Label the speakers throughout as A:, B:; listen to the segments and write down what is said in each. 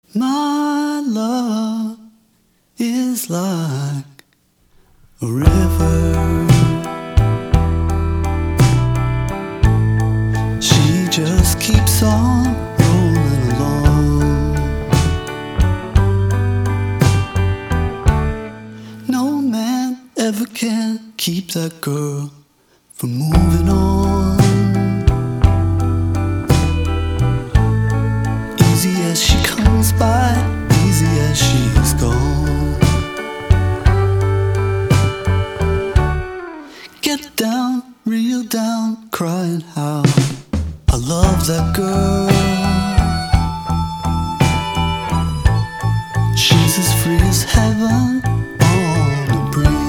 A: My love is like a river. She just keeps on rolling along. No man ever can keep that girl from moving on. Easy as she comes by, easy as she's gone. Get down, real down, crying how I love that girl. She's as free as heaven on the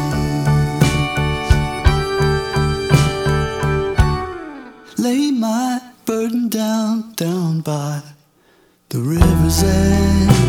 A: breeze. Lay my burden down, down by the river's edge.